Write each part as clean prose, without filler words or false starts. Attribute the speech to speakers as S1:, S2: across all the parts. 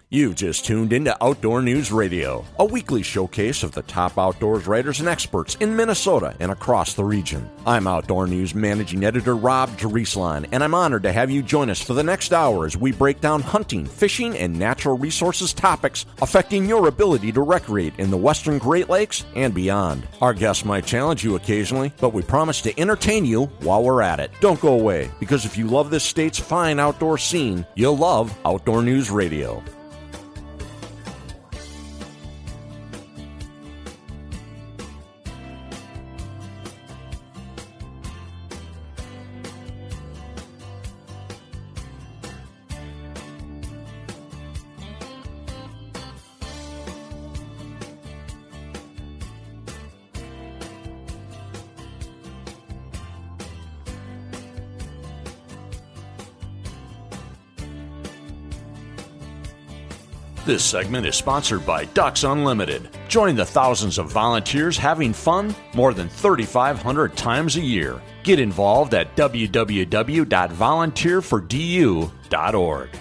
S1: You just tuned into Outdoor News Radio, a weekly showcase of the top outdoors writers and experts in Minnesota and across the region. I'm Outdoor News Managing Editor Rob Jerusalem, and I'm honored to have you join us for the next hour as we break down hunting, fishing, and natural resources topics affecting your ability to recreate in the Western Great Lakes and beyond. Our guests might challenge you occasionally, but we promise to entertain you while we're at it. Don't go away, because if you love this state's fine outdoor scene, you'll love Outdoor News Radio. This segment is sponsored by Ducks Unlimited. Join the thousands of volunteers having fun more than 3,500 times a year. Get involved at www.volunteerfordu.org.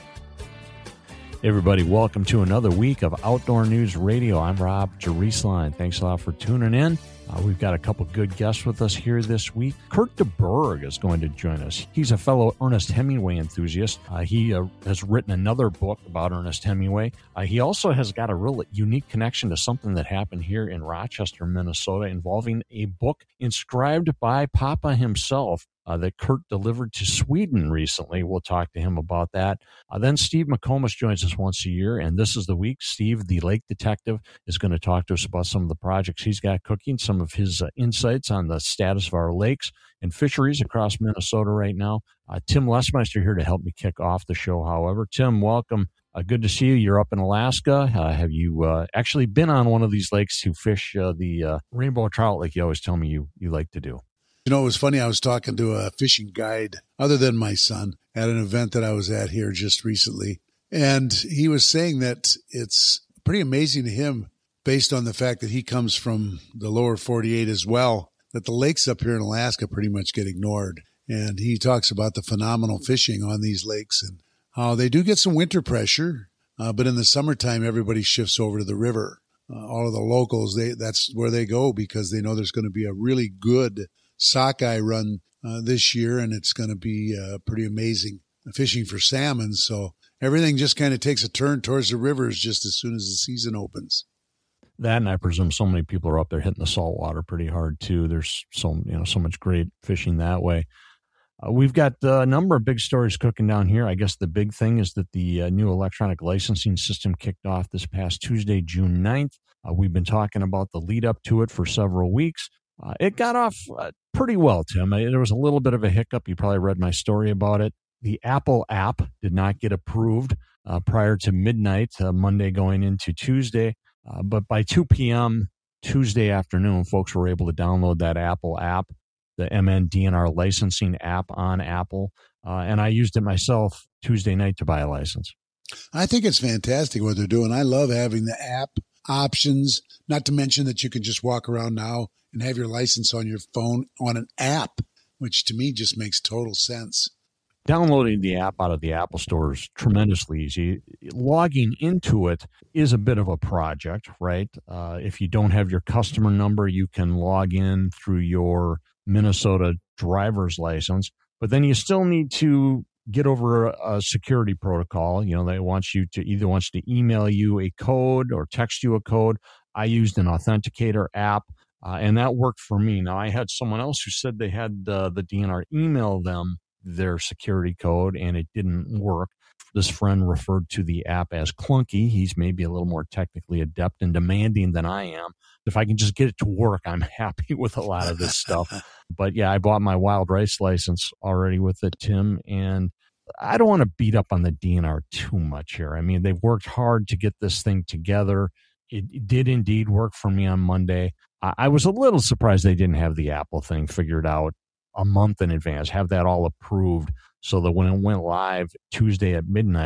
S1: Hey everybody, welcome to another week of Outdoor News Radio. I'm Rob Jerusalem. Thanks a lot for tuning in. We've got a couple good guests with us here this week. Kurt DeBerg is going to join us. He's a fellow Ernest Hemingway enthusiast. He has written another book about Ernest Hemingway. He also has got a real unique connection to something that happened here in Rochester, Minnesota, involving a book inscribed by Papa himself that Kurt delivered to Sweden recently. We'll talk to him about that. Then Steve McComas joins us once a year, and this is the week. Steve, the lake detective, is going to talk to us about some of the projects he's got cooking, some of his insights on the status of our lakes and fisheries across Minnesota right now. Tim Lesmeister here to help me kick off the show, however. Tim, welcome. Good to see you. You're up in Alaska. Have you actually been on one of these lakes to fish the rainbow trout like you always tell me you like to do?
S2: You know, it was funny. I was talking to a fishing guide, other than my son, at an event that I was at here just recently. And he was saying that it's pretty amazing to him, based on the fact that he comes from the lower 48 as well, that the lakes up here in Alaska pretty much get ignored. And he talks about the phenomenal fishing on these lakes and how they do get some winter pressure, but in the summertime, everybody shifts over to the river. All of the locals, that's where they go because they know there's going to be a really good sockeye run this year, and it's going to be pretty amazing fishing for salmon. So everything just kind of takes a turn towards the rivers just as soon as the season opens.
S1: That, and I presume so many people are up there hitting the saltwater pretty hard too. There's so much great fishing that way. We've got a number of big stories cooking down here. I guess the big thing is that the new electronic licensing system kicked off this past Tuesday, June 9th. We've been talking about the lead up to it for several weeks. It got off pretty well, Tim. There was a little bit of a hiccup. You probably read my story about it. The Apple app did not get approved prior to midnight, Monday going into Tuesday. But by 2 p.m. Tuesday afternoon, folks were able to download that Apple app, the MNDNR licensing app on Apple. And I used it myself Tuesday night to buy a license.
S2: I think it's fantastic what they're doing. I love having the app options, not to mention that you can just walk around now and have your license on your phone on an app, which to me just makes total sense.
S1: Downloading the app out of the Apple Store is tremendously easy. Logging into it is a bit of a project, right? If you don't have your customer number, you can log in through your Minnesota driver's license, but then you still need to get over a security protocol. You know, they want you to either email you a code or text you a code. I used an authenticator app. And that worked for me. Now, I had someone else who said they had the DNR email them their security code, and it didn't work. This friend referred to the app as clunky. He's maybe a little more technically adept and demanding than I am. If I can just get it to work, I'm happy with a lot of this stuff. But yeah, I bought my wild rice license already with it, Tim, and I don't want to beat up on the DNR too much here. I mean, they've worked hard to get this thing together. It did indeed work for me on Monday. I was a little surprised they didn't have the Apple thing figured out a month in advance, have that all approved so that when it went live Tuesday at midnight,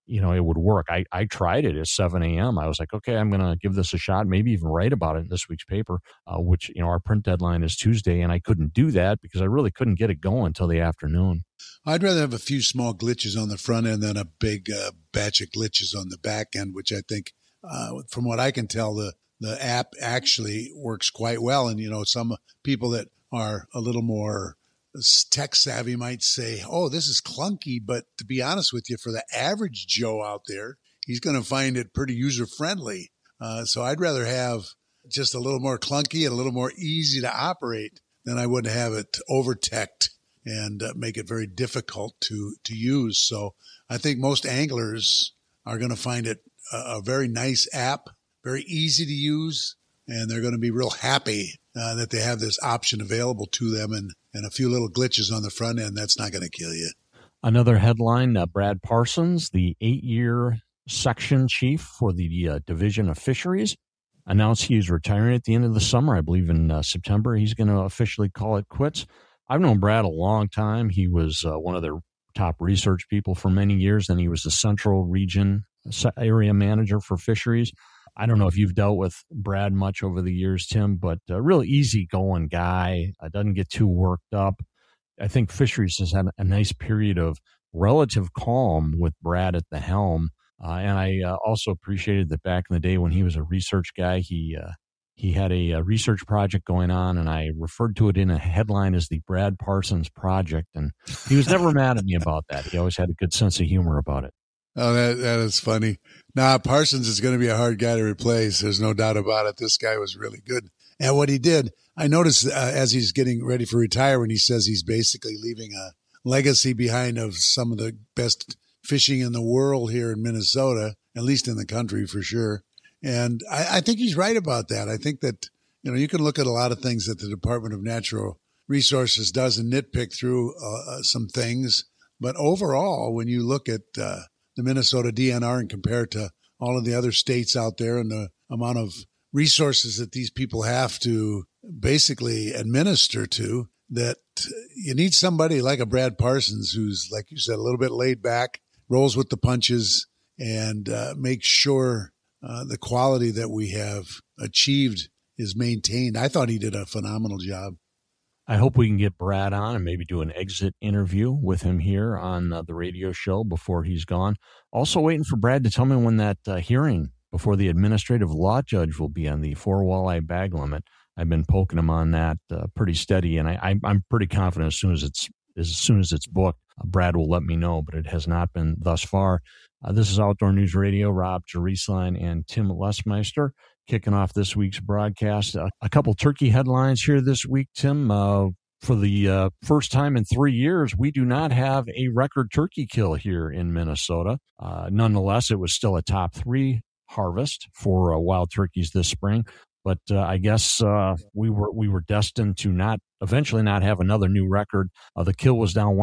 S1: it would work. I tried it at 7 a.m. I was like, okay, I'm going to give this a shot, maybe even write about it in this week's paper, which, our print deadline is Tuesday. And I couldn't do that because I really couldn't get it going until the afternoon.
S2: I'd rather have a few small glitches on the front end than a big batch of glitches on the back end, which I think, from what I can tell, the app actually works quite well. And, some people that are a little more tech savvy might say, oh, this is clunky. But to be honest with you, for the average Joe out there, he's going to find it pretty user friendly. So I'd rather have just a little more clunky and a little more easy to operate than I would have it over-teched and make it very difficult to use. So I think most anglers are going to find it a very nice app, very easy to use, and they're going to be real happy that they have this option available to them, and a few little glitches on the front end. That's not going to kill you.
S1: Another headline, Brad Parsons, the 8-year section chief for the Division of Fisheries, announced he is retiring at the end of the summer. I believe in September, he's going to officially call it quits. I've known Brad a long time. He was one of their top research people for many years. Then he was the Central Region area manager for fisheries. I don't know if you've dealt with Brad much over the years, Tim, but a real easygoing guy. Doesn't get too worked up. I think fisheries has had a nice period of relative calm with Brad at the helm. And I also appreciated that back in the day when he was a research guy, he had a research project going on, and I referred to it in a headline as the Brad Parsons Project. And he was never mad at me about that. He always had a good sense of humor about it.
S2: Oh, that is funny. Now, Parsons is going to be a hard guy to replace. There's no doubt about it. This guy was really good at what he did. I noticed as he's getting ready for retirement, he says he's basically leaving a legacy behind of some of the best fishing in the world here in Minnesota, at least in the country for sure. And I think he's right about that. I think that, you can look at a lot of things that the Department of Natural Resources does and nitpick through some things. But overall, when you look at the Minnesota DNR and compare it to all of the other states out there and the amount of resources that these people have to basically administer to, that you need somebody like a Brad Parsons who's, like you said, a little bit laid back, rolls with the punches, and makes sure the quality that we have achieved is maintained. I thought he did a phenomenal job.
S1: I hope we can get Brad on and maybe do an exit interview with him here on the radio show before he's gone. Also waiting for Brad to tell me when that hearing before the administrative law judge will be on the 4 walleye bag limit. I've been poking him on that pretty steady, and I'm pretty confident as soon as it's booked, Brad will let me know, but it has not been thus far. This is Outdoor News Radio. Rob Jerusalem and Tim Lesmeister kicking off this week's broadcast. A couple turkey headlines here this week, Tim. For the first time in 3 years, we do not have a record turkey kill here in Minnesota. Nonetheless, it was still a top 3 harvest for wild turkeys this spring. But I guess we were destined to eventually not have another new record. The kill was down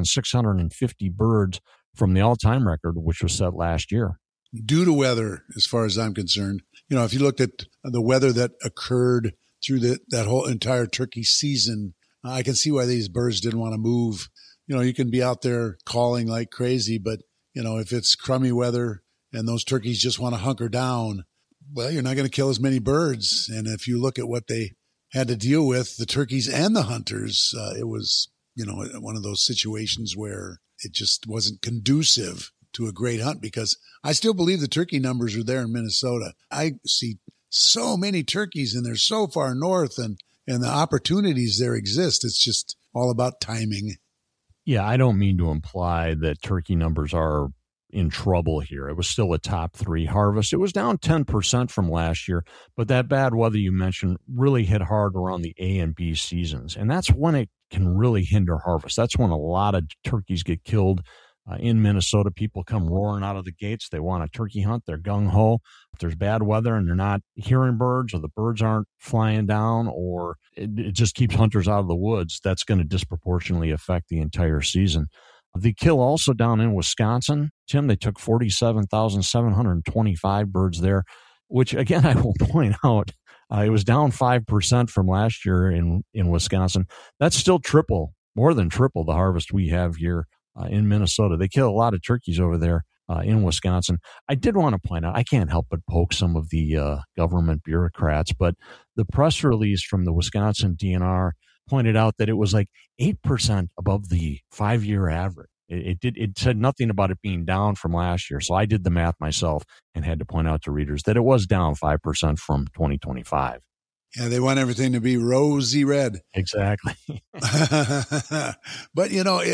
S1: 1,650 birds from the all-time record, which was set last year.
S2: Due to weather, as far as I'm concerned. If you looked at the weather that occurred through that whole entire turkey season, I can see why these birds didn't want to move. You can be out there calling like crazy, but, if it's crummy weather and those turkeys just want to hunker down, well, you're not going to kill as many birds. And if you look at what they had to deal with, the turkeys and the hunters, it was, one of those situations where it just wasn't conducive to a great hunt, because I still believe the turkey numbers are there in Minnesota. I see so many turkeys and they're so far north, and the opportunities there exist. It's just all about timing.
S1: Yeah, I don't mean to imply that turkey numbers are in trouble here. It was still a top 3 harvest. It was down 10% from last year, but that bad weather you mentioned really hit hard around the A and B seasons. And that's when it can really hinder harvest. That's when a lot of turkeys get killed in Minnesota. People come roaring out of the gates. They want a turkey hunt. They're gung-ho. If there's bad weather and they're not hearing birds, or the birds aren't flying down, or it just keeps hunters out of the woods, that's going to disproportionately affect the entire season. The kill also down in Wisconsin, Tim, they took 47,725 birds there, which, again, I will point out, it was down 5% from last year in Wisconsin. That's still more than triple the harvest we have here in Minnesota. They kill a lot of turkeys over there. in Wisconsin. I did want to point out, I can't help but poke some of the government bureaucrats, but the press release from the Wisconsin DNR pointed out that it was like 8% above the 5-year average. It said nothing about it being down from last year. So I did the math myself and had to point out to readers that it was down 5% from 2025.
S2: Yeah, they want everything to be rosy red.
S1: Exactly.
S2: But,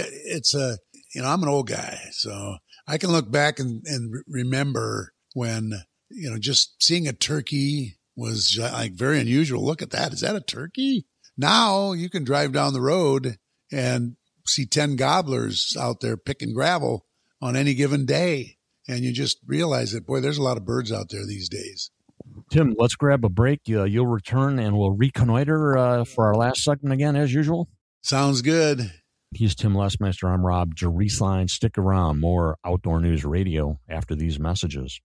S2: I'm an old guy, so I can look back and remember when, just seeing a turkey was like very unusual. Look at that. Is that a turkey? Now you can drive down the road and see 10 gobblers out there picking gravel on any given day. And you just realize that, boy, there's a lot of birds out there these days.
S1: Tim, let's grab a break. You'll return and we'll reconnoiter for our last segment again, as usual.
S2: Sounds good.
S1: He's Tim Lesmeister. I'm Rob Jerieslein. Stick around. More Outdoor News Radio after these messages.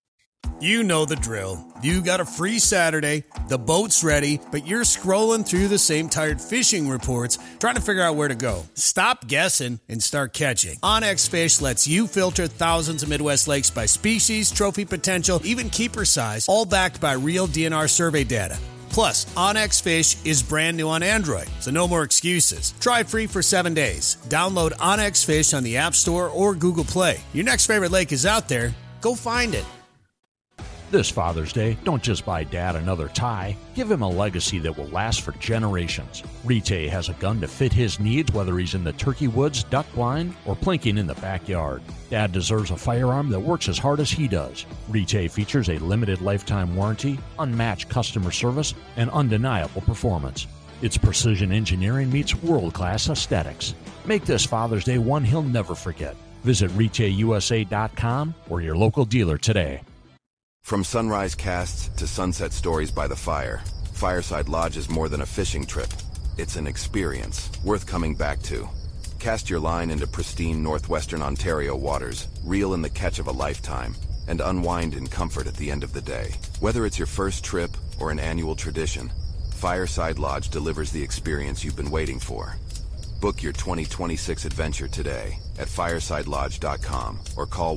S3: You know the drill. You got a free Saturday, the boat's ready, but you're scrolling through the same tired fishing reports trying to figure out where to go. Stop guessing and start catching. OnX Fish lets you filter thousands of Midwest lakes by species, trophy potential, even keeper size, all backed by real DNR survey data. Plus, OnX Fish is brand new on Android, so no more excuses. Try it free for 7 days. Download OnX Fish on the App Store or Google Play. Your next favorite lake is out there. Go find it.
S1: This Father's Day, don't just buy Dad another tie. Give him a legacy that will last for generations. Rite has a gun to fit his needs, whether he's in the turkey woods, duck blind, or plinking in the backyard. Dad deserves a firearm that works as hard as he does. Rite features a limited lifetime warranty, unmatched customer service, and undeniable performance. Its precision engineering meets world-class aesthetics. Make this Father's Day one he'll never forget. Visit RiteUSA.com or your local dealer today.
S4: From sunrise casts to sunset stories by the fire, Fireside Lodge is more than a fishing trip. It's an experience worth coming back to. Cast your line into pristine northwestern Ontario waters, reel in the catch of a lifetime, and unwind in comfort at the end of the day. Whether it's your first trip or an annual tradition, Fireside Lodge delivers the experience you've been waiting for. Book your 2026 adventure today at firesidelodge.com or call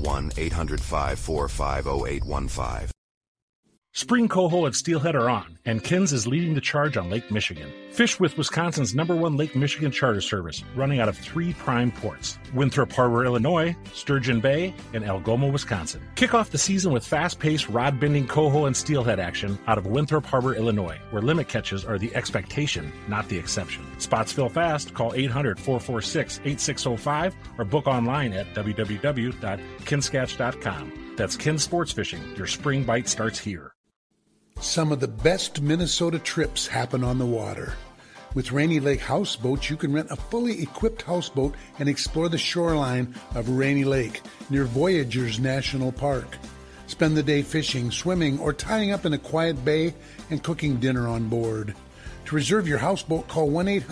S4: 1-800-545-0815.
S5: Spring coho at Steelhead are on, and Kins is leading the charge on Lake Michigan. Fish with Wisconsin's #1 Lake Michigan charter service, running out of 3 prime ports: Winthrop Harbor, Illinois, Sturgeon Bay, and Algoma, Wisconsin. Kick off the season with fast-paced rod-bending coho and steelhead action out of Winthrop Harbor, Illinois, where limit catches are the expectation, not the exception. Spots fill fast. Call 800-446-8605 or book online at www.kinskatch.com. That's Kin Sports Fishing. Your spring bite starts here.
S2: Some of the best Minnesota trips happen on the water. With Rainy Lake Houseboats, you can rent a fully equipped houseboat and explore the shoreline of Rainy Lake near Voyageurs National Park. Spend the day fishing, swimming, or tying up in a quiet bay and cooking dinner on board. To reserve your houseboat, call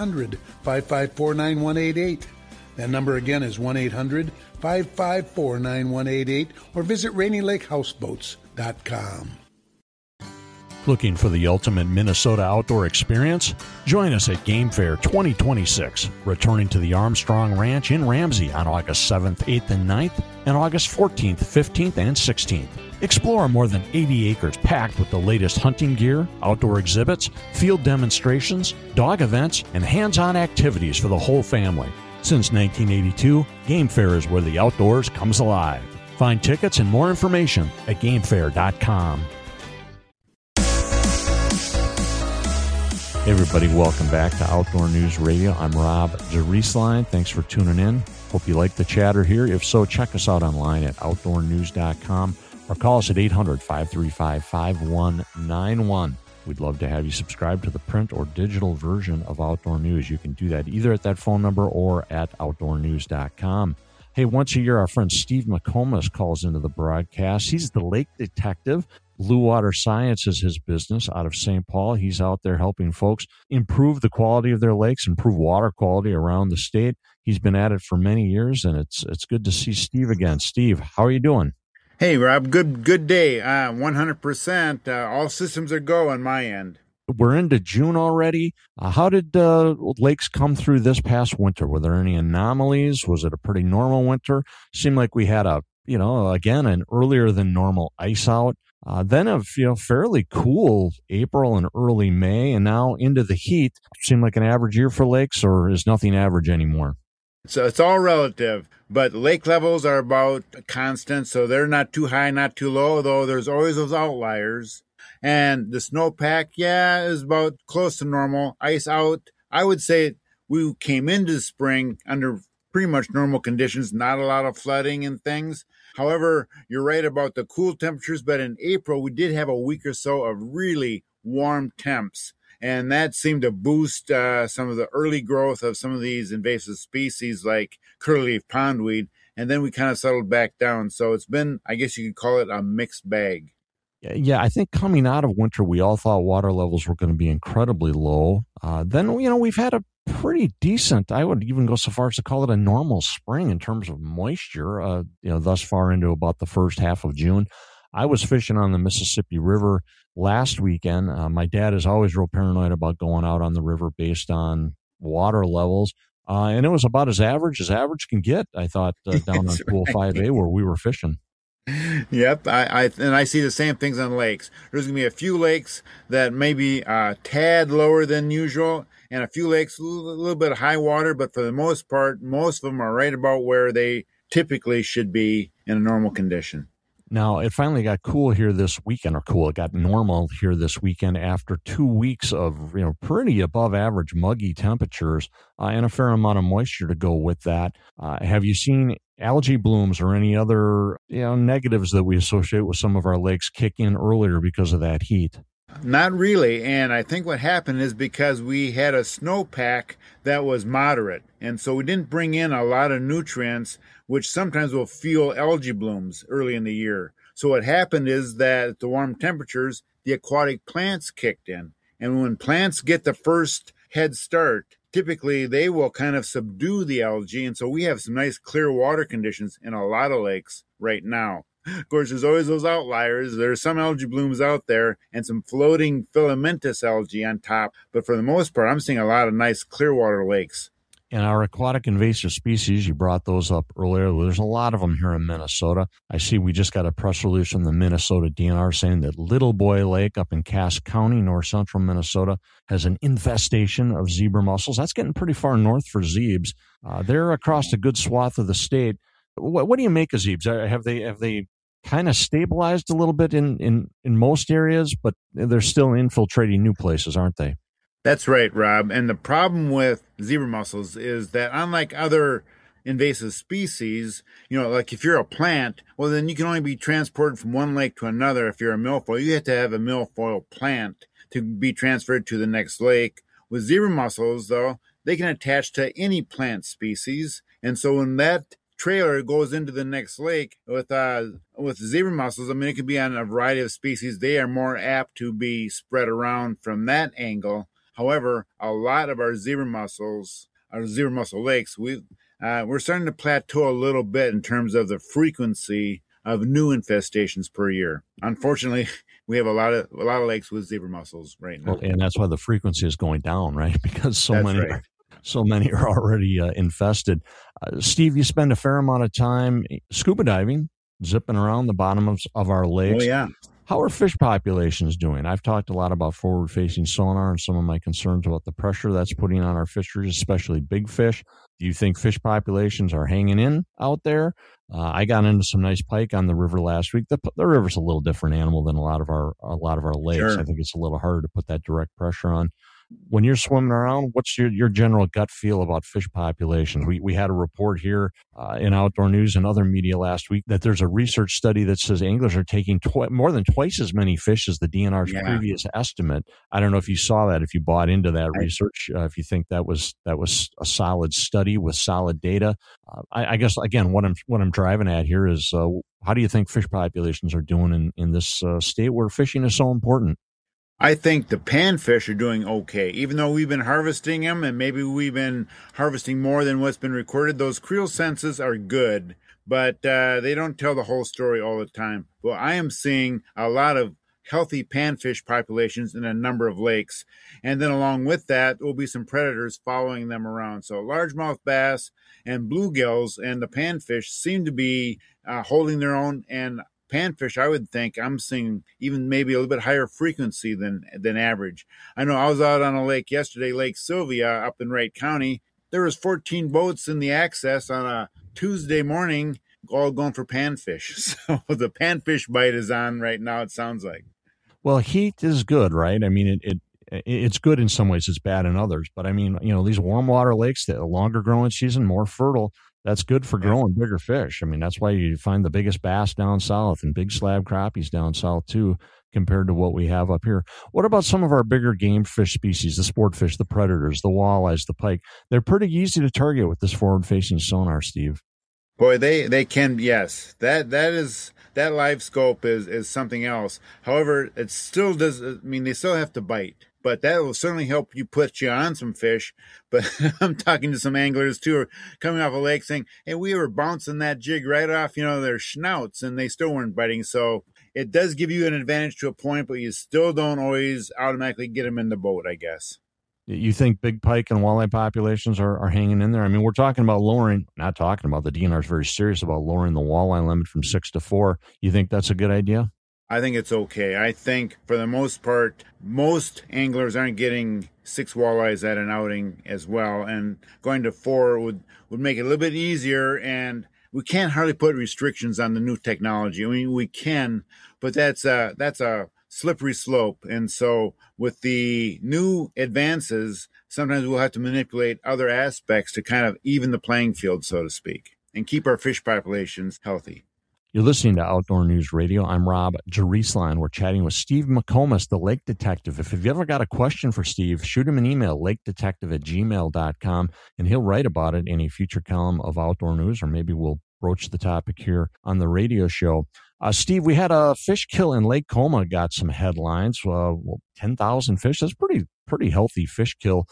S2: 1-800-554-9188. That number again is 1-800-554-9188 or visit RainyLakeHouseboats.com.
S1: Looking for the ultimate Minnesota outdoor experience? Join us at Game Fair 2026, returning to the Armstrong Ranch in Ramsey on August 7th, 8th, and 9th, and August 14th, 15th, and 16th. Explore more than 80 acres packed with the latest hunting gear, outdoor exhibits, field demonstrations, dog events, and hands-on activities for the whole family. Since 1982, Game Fair is where the outdoors comes alive. Find tickets and more information at GameFair.com. Hey everybody, welcome back to Outdoor News Radio. I'm Rob Jerieslein. Thanks for tuning in. Hope you like the chatter here. If so, check us out online at outdoornews.com or call us at 800-535-5191. We'd love to have you subscribe to the print or digital version of Outdoor News. You can do that either at that phone number or at outdoornews.com. Hey, once a year, our friend Steve McComas calls into the broadcast. He's the lake detective. Blue Water Science is his business out of St. Paul. He's out there helping folks improve the quality of their lakes, improve water quality around the state. He's been at it for many years, and it's good to see Steve again. Steve, how are you doing?
S6: Hey, Rob, good day. 100%. All systems are go on my end.
S1: We're into June already. How did lakes come through this past winter? Were there any anomalies? Was it a pretty normal winter? Seemed like we had a again, an earlier than normal ice out. Then a fairly cool April and early May, and now into the heat. Seem like an average year for lakes, or is nothing average anymore?
S6: So it's all relative, but lake levels are about constant, so they're not too high, not too low, though there's always those outliers. And the snowpack, is about close to normal. Ice out, I would say we came into spring under pretty much normal conditions, not a lot of flooding and things. However, you're right about the cool temperatures, but in April, we did have a week or so of really warm temps. And that seemed to boost some of the early growth of some of these invasive species like curlyleaf pondweed. And then we kind of settled back down. So it's been, I guess you could call it a mixed bag.
S1: Yeah, I think coming out of winter, we all thought water levels were going to be incredibly low. Then, we've had a pretty decent, I would even go so far as to call it a normal spring in terms of moisture, thus far into about the first half of June. I was fishing on the Mississippi River last weekend. My dad is always real paranoid about going out on the river based on water levels. And it was about as average can get, I thought, down on Pool 5A where we were fishing.
S6: Yep, I see the same things on lakes. There's going to be a few lakes that may be a tad lower than usual, and a few lakes a little bit of high water, but for the most part, most of them are right about where they typically should be in a normal condition.
S1: Now, it finally got cool here this weekend, it got normal here this weekend after 2 weeks of, pretty above average muggy temperatures and a fair amount of moisture to go with that. Have you seen algae blooms or any other, negatives that we associate with some of our lakes kick in earlier because of that heat?
S6: Not really, and I think what happened is because we had a snowpack that was moderate, and so we didn't bring in a lot of nutrients, which sometimes will fuel algae blooms early in the year. So what happened is that at the warm temperatures, the aquatic plants kicked in, and when plants get the first head start, typically they will kind of subdue the algae, and so we have some nice clear water conditions in a lot of lakes right now. Of course, there's always those outliers. There's some algae blooms out there and some floating filamentous algae on top. But for the most part, I'm seeing a lot of nice clear water lakes.
S1: And our aquatic invasive species, you brought those up earlier. There's a lot of them here in Minnesota. I see we just got a press release from the Minnesota DNR saying that Little Boy Lake up in Cass County, north central Minnesota, has an infestation of zebra mussels. That's getting pretty far north for zebes. They're across a good swath of the state. What do you make of zebes? Have they kind of stabilized a little bit in most areas, but they're still infiltrating new places, aren't they?
S6: That's right, Rob. And the problem with zebra mussels is that unlike other invasive species, like if you're a plant, well, then you can only be transported from one lake to another. If you're a milfoil, you have to have a milfoil plant to be transferred to the next lake. With zebra mussels, though, they can attach to any plant species. And so when that trailer goes into the next lake with zebra mussels, it could be on a variety of species. They are more apt to be spread around from that angle. However, a lot of our zebra mussel lakes, we're starting to plateau a little bit in terms of the frequency of new infestations per year. Unfortunately, we have a lot of lakes with zebra mussels right now,
S1: and that's why the frequency is going down, right? Because so many are already infested. Steve, you spend a fair amount of time scuba diving, zipping around the bottom of our lakes.
S6: Oh, yeah.
S1: How are fish populations doing? I've talked a lot about forward-facing sonar and some of my concerns about the pressure that's putting on our fisheries, especially big fish. Do you think fish populations are hanging in out there? I got into some nice pike on the river last week. The river's a little different animal than a lot of our lakes.
S6: Sure.
S1: I think it's a little harder to put that direct pressure on. When you're swimming around, what's your general gut feel about fish populations? We had a report here in Outdoor News and other media last week that there's a research study that says anglers are taking more than twice as many fish as the DNR's previous estimate. I don't know if you saw that, if you bought into that research, if you think that was a solid study with solid data. I guess, again, what I'm driving at here is how do you think fish populations are doing in this state where fishing is so important?
S6: I think the panfish are doing okay. Even though we've been harvesting them, and maybe we've been harvesting more than what's been recorded, those creel census are good, but they don't tell the whole story all the time. Well, I am seeing a lot of healthy panfish populations in a number of lakes. And then along with that, there will be some predators following them around. So largemouth bass and bluegills and the panfish seem to be holding their own. And panfish, I would think I'm seeing even maybe a little bit higher frequency than average. I know I was out on a lake yesterday, Lake Sylvia up in Wright County. There was 14 boats in the access on a Tuesday morning, all going for panfish. So the panfish bite is on right now, it sounds like.
S1: Well, heat is good, right? I mean, it's good in some ways, it's bad in others. But I mean, these warm water lakes, the longer growing season, more fertile, that's good for growing bigger fish. I mean, that's why you find the biggest bass down south and big slab crappies down south too, compared to what we have up here. What about some of our bigger game fish species, the sport fish, the predators, the walleyes, the pike? They're pretty easy to target with this forward-facing sonar, Steve.
S6: Boy, they can, yes. That live scope is something else. However, it still does. I mean, they still have to bite, but that will certainly help you put you on some fish. But I'm talking to some anglers too, are coming off a lake saying, "Hey, we were bouncing that jig right off, their snouts, and they still weren't biting." So it does give you an advantage to a point, but you still don't always automatically get them in the boat, I guess.
S1: You think big pike and walleye populations are hanging in there? I mean, we're talking about the DNR is very serious about lowering the walleye limit from 6 to 4. You think that's a good idea?
S6: I think it's okay. I think for the most part, most anglers aren't getting 6 walleyes at an outing as well. And going to 4 would make it a little bit easier. And we can't hardly put restrictions on the new technology. I mean, we can, but that's a slippery slope. And so with the new advances, sometimes we'll have to manipulate other aspects to kind of even the playing field, so to speak, and keep our fish populations healthy.
S1: You're listening to Outdoor News Radio. I'm Rob Jerusalem. We're chatting with Steve McComas, the Lake Detective. If you've ever got a question for Steve, shoot him an email, lakedetective@gmail.com, and he'll write about it in a future column of Outdoor News, or maybe we'll broach the topic here on the radio show. Steve, we had a fish kill in Lake Como, got some headlines. 10,000 fish. That's pretty healthy fish kill.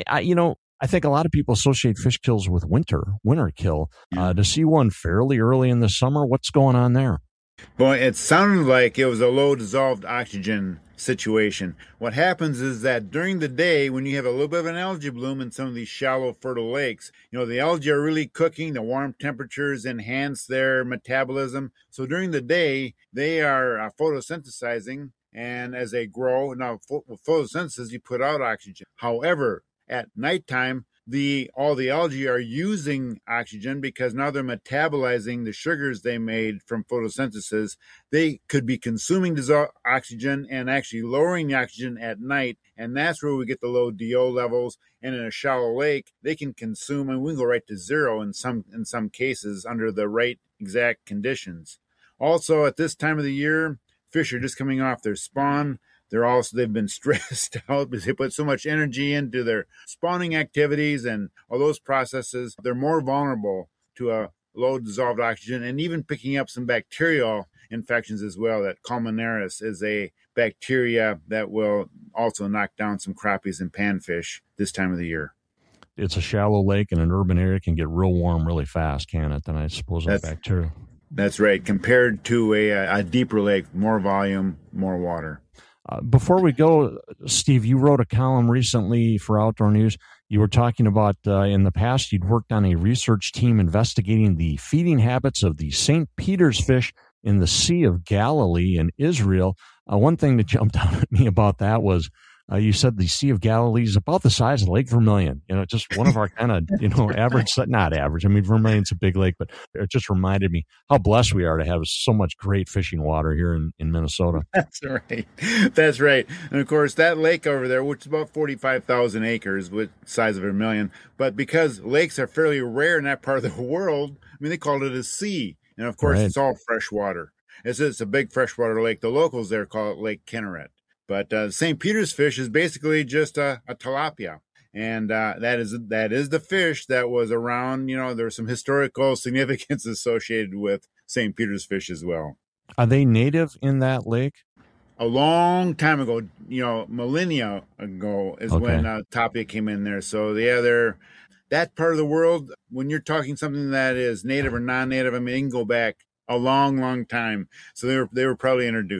S1: I think a lot of people associate fish kills with winter kill. To see one fairly early in the summer, what's going on there?
S6: Boy, it sounded like it was a low dissolved oxygen situation. What happens is that during the day, when you have a little bit of an algae bloom in some of these shallow, fertile lakes, the algae are really cooking. The warm temperatures enhance their metabolism. So during the day, they are photosynthesizing. And as they grow, now with photosynthesis, you put out oxygen. However, at nighttime, all the algae are using oxygen because now they're metabolizing the sugars they made from photosynthesis. They could be consuming oxygen and actually lowering the oxygen at night, and that's where we get the low DO levels. And in a shallow lake, they can consume, and we can go right to zero in some cases under the right exact conditions. Also, at this time of the year, fish are just coming off their spawn. They've been stressed out because they put so much energy into their spawning activities and all those processes. They're more vulnerable to a low dissolved oxygen and even picking up some bacterial infections as well. That Colmenares is a bacteria that will also knock down some crappies and panfish this time of the year.
S1: It's a shallow lake in an urban area, can get real warm really fast, can it? Then I suppose that's bacteria.
S6: That's right. Compared to a deeper lake, more volume, more water.
S1: Before we go, Steve, you wrote a column recently for Outdoor News. You were talking about in the past you'd worked on a research team investigating the feeding habits of the St. Peter's fish in the Sea of Galilee in Israel. One thing that jumped out at me about that was you said the Sea of Galilee is about the size of Lake Vermilion. Just one of our kind of, average, not average. I mean, Vermilion's a big lake, but it just reminded me how blessed we are to have so much great fishing water here in Minnesota.
S6: That's right. That's right. And of course, that lake over there, which is about 45,000 acres with size of Vermilion, but because lakes are fairly rare in that part of the world, I mean, they called it a sea. And of course, It's all fresh water. It's a big freshwater lake. The locals there call it Lake Kinneret. But St. Peter's fish is basically just a tilapia. And that is the fish that was around. There's some historical significance associated with St. Peter's fish as well.
S1: Are they native in that lake?
S6: A long time ago, millennia ago is when tilapia came in there. So they're that part of the world. When you're talking something that is native or non-native, I mean, it can go back a long, long time. So they were probably introduced.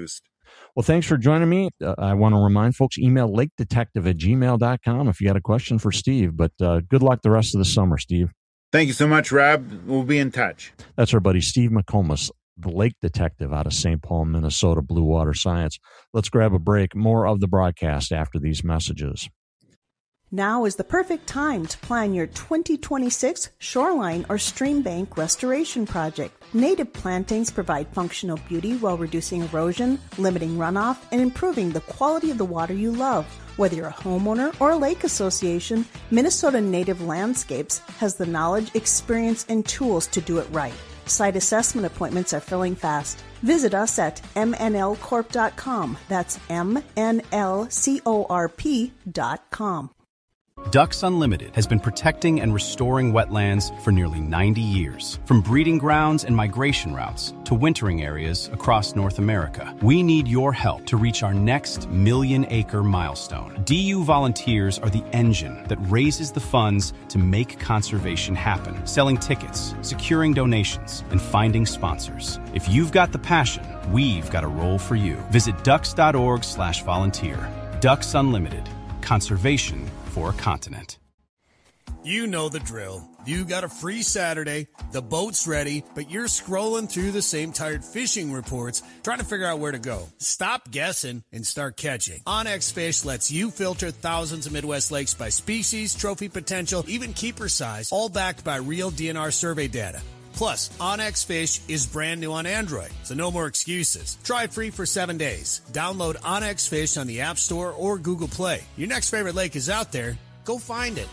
S1: Well, thanks for joining me. I want to remind folks, email lakedetective@gmail.com if you got a question for Steve. But good luck the rest of the summer, Steve.
S6: Thank you so much, Rob. We'll be in touch.
S1: That's our buddy Steve McComas, the Lake Detective out of St. Paul, Minnesota, Blue Water Science. Let's grab a break. More of the broadcast after these messages.
S7: Now is the perfect time to plan your 2026 shoreline or stream bank restoration project. Native plantings provide functional beauty while reducing erosion, limiting runoff, and improving the quality of the water you love. Whether you're a homeowner or a lake association, Minnesota Native Landscapes has the knowledge, experience, and tools to do it right. Site assessment appointments are filling fast. Visit us at mnlcorp.com. That's mnlcorp.com.
S8: Ducks Unlimited has been protecting and restoring wetlands for nearly 90 years. From breeding grounds and migration routes to wintering areas across North America, we need your help to reach our next million-acre milestone. DU volunteers are the engine that raises the funds to make conservation happen, selling tickets, securing donations, and finding sponsors. If you've got the passion, we've got a role for you. Visit ducks.org/volunteer. Ducks Unlimited. Conservation for a continent.
S3: You know the drill. You got a free Saturday, the boat's ready, but you're scrolling through the same tired fishing reports trying to figure out where to go. Stop guessing and start catching. OnX Fish lets you filter thousands of Midwest lakes by species, trophy potential, even keeper size, all backed by real DNR survey data. Plus, OnX Fish is brand new on Android, so no more excuses. Try it free for 7 days. Download OnX Fish on the App Store or Google Play. Your next favorite lake is out there. Go find it.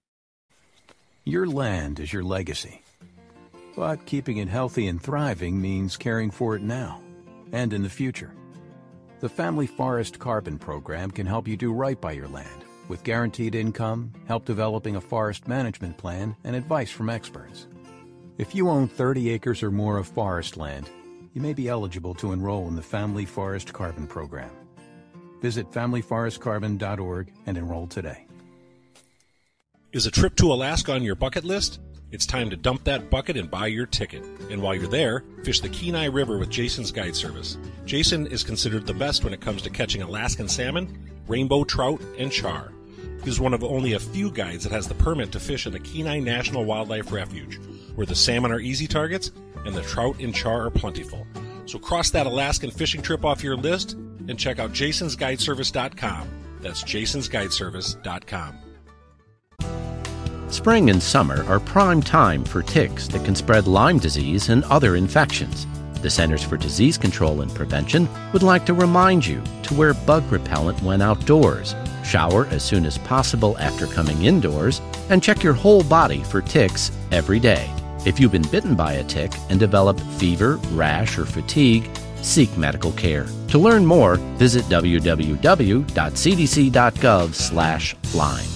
S9: Your land is your legacy. But keeping it healthy and thriving means caring for it now and in the future. The Family Forest Carbon Program can help you do right by your land with guaranteed income, help developing a forest management plan, and advice from experts. If you own 30 acres or more of forest land, you may be eligible to enroll in the Family Forest Carbon Program. Visit familyforestcarbon.org and enroll today.
S5: Is a trip to Alaska on your bucket list? It's time to dump that bucket and buy your ticket. And while you're there, fish the Kenai River with Jason's Guide Service. Jason is considered the best when it comes to catching Alaskan salmon, rainbow trout, and char. He's one of only a few guides that has the permit to fish in the Kenai National Wildlife Refuge, where the salmon are easy targets and the trout and char are plentiful. So cross that Alaskan fishing trip off your list and check out jasonsguideservice.com. That's jasonsguideservice.com.
S10: Spring and summer are prime time for ticks that can spread Lyme disease and other infections. The Centers for Disease Control and Prevention would like to remind you to wear bug repellent when outdoors, shower as soon as possible after coming indoors, and check your whole body for ticks every day. If you've been bitten by a tick and develop fever, rash, or fatigue, seek medical care. To learn more, visit www.cdc.gov/Lyme.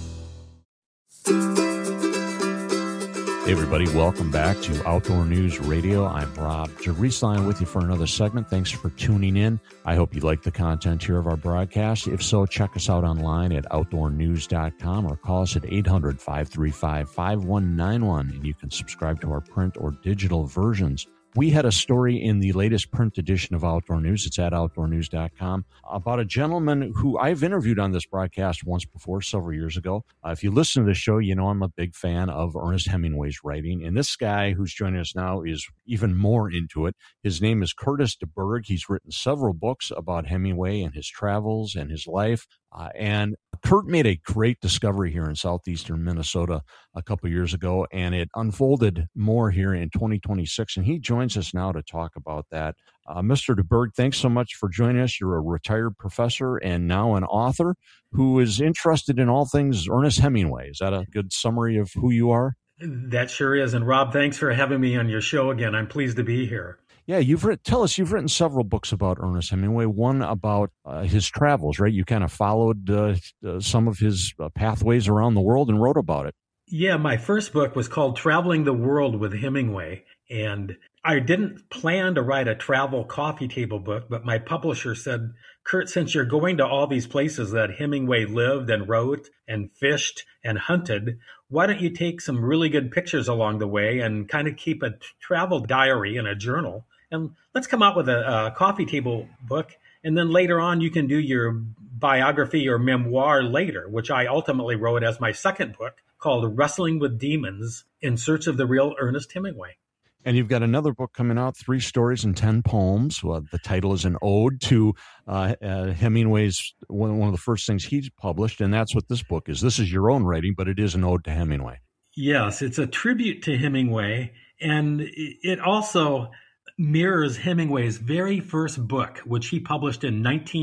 S1: Hey everybody, welcome back to Outdoor News Radio. I'm Rob Jagreasline with you for another segment. Thanks for tuning in. I hope you like the content here of our broadcast. If so, check us out online at outdoornews.com or call us at 800-535-5191, and you can subscribe to our print or digital versions. We had a story in the latest print edition of Outdoor News. It's at outdoornews.com about a gentleman who I've interviewed on this broadcast once before, several years ago. If you listen to the show, you know I'm a big fan of Ernest Hemingway's writing. And this guy who's joining us now is even more into it. His name is Curtis DeBerg. He's written several books about Hemingway and his travels and his life. And Kurt made a great discovery here in southeastern Minnesota a couple years ago, and it unfolded more here in 2026. And he joins us now to talk about that. Mr. DeBerg, thanks so much for joining us. You're a retired professor and now an author who is interested in all things Ernest Hemingway. Is that a good summary of who you are?
S11: That sure is. And Rob, thanks for having me on your show again. I'm pleased to be here.
S1: Yeah, tell us, you've written several books about Ernest Hemingway, one about his travels, right? You kind of followed some of his pathways around the world and wrote about it.
S11: Yeah, my first book was called Traveling the World with Hemingway. And I didn't plan to write a travel coffee table book, but my publisher said, Kurt, since you're going to all these places that Hemingway lived and wrote and fished and hunted, why don't you take some really good pictures along the way and kind of keep a travel diary and a journal? and let's come out with a coffee table book. And then later on, you can do your biography or memoir later, which I ultimately wrote as my second book called Wrestling with Demons in Search of the Real Ernest Hemingway.
S1: And you've got another book coming out, 3 stories and 10 poems. Well, the title is an ode to Hemingway's, one of the first things he published, and that's what this book is. This is your own writing, but it is an ode to Hemingway.
S11: Yes, it's a tribute to Hemingway, and it also mirrors Hemingway's very first book, which he published in